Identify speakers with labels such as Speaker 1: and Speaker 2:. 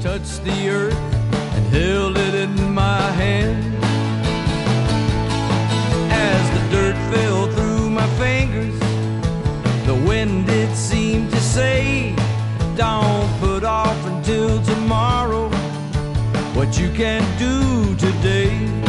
Speaker 1: touched the earth and held it in my hand. As the dirt fell through my fingers, the wind did seem to say, don't put off until tomorrow what you can do today.